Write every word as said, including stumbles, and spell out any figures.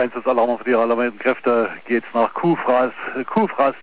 Einsatzalarm für die Alarmierten Kräfte geht's nach Kufras, Kufras